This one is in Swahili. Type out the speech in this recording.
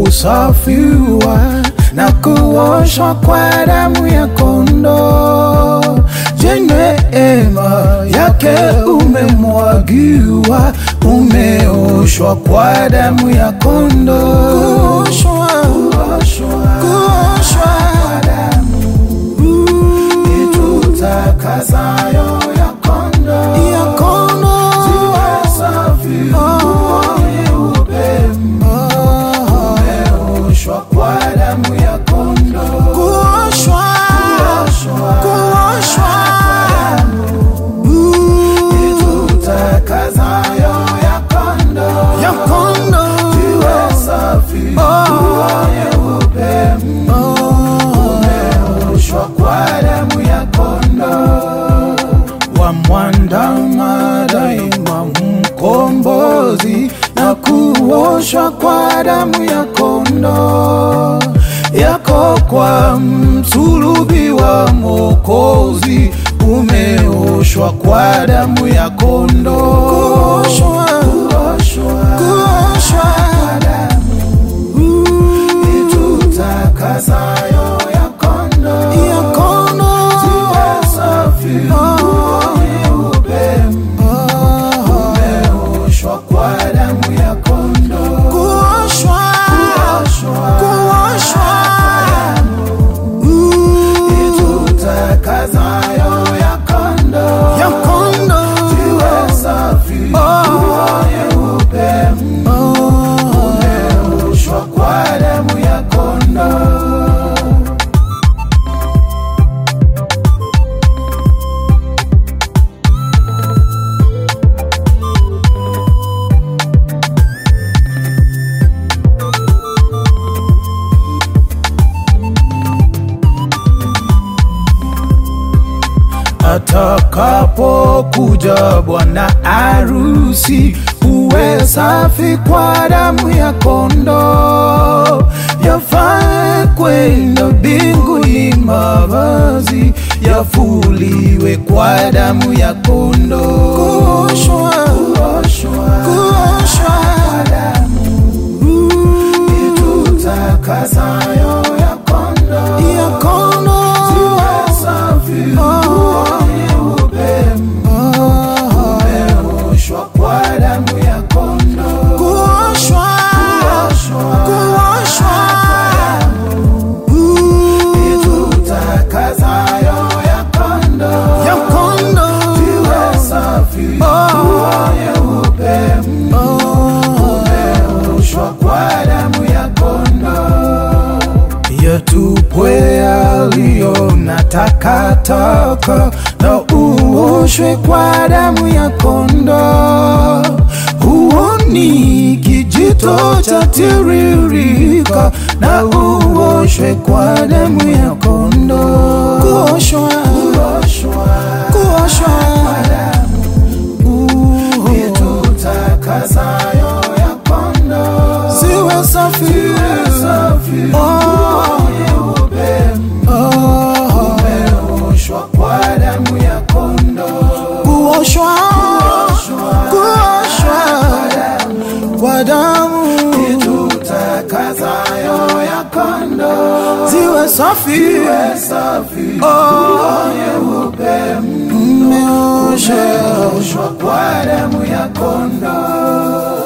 kusafiwa na kuoshwa kwa damu ya kondoo. Je, neema yake umemwagiwa, umeoshwa kwa damu ya kondoo. Kuoshwa kwa damu itutakasayo ya kondoo. Ziwe safi nyeupe, umeoshwa kwa damu ya kondoo. Kuoshwa itutakasayo ya kondoo. Ziwe safi nyeupe, umeoshwa kwa damu ya kondoo. Wamwandama daima mkombozi na kuoshwa kwa damu ya kondoo. Yako kwa msulubi wa Mwokozi, umeoshwa kwa damu ya kondoo. Kuoshwa kwa damu itutakasayo ya kondoo. Ziwe safi nyeupe, umeoshwa kwa damu ya kondoo. Kuoshwa itutakasayo ya kondoo. Ziwe safi nyeupe, umeoshwa kwa damu ya kondoo. Atakapokuja bwana arusi, uwe safi kwa damu ya kondoo. Yafae kwenda mbinguni mavazi, yafuliwe kwa damu ya kondoo. Kuoshwa kwa damu itutakasayo ya kondoo. Ziwe safi nyeupe, umeoshwa kwa damu ya kondoo. Kuoshwa itutakasayo ya kondoo. Ziwe safi nyeupe, umeoshwa kwa damu ya kondoo. Yatupwe yaliyo na takataka na uoshwe kwa damu ya kondoo. Huoni kijito cha tiririka na uoshwe kwa damu ya kondoo. Kuoshwa kwa damu itutakasayo ya kondoo. Ziwe safi nyeupe, umeoshwa kwa damu ya kondoo. Kuoshwa kwa damu itutakasayo ya kondoo. Ziwe safi nyeupe, umeoshwa kwa damu ya kondoo.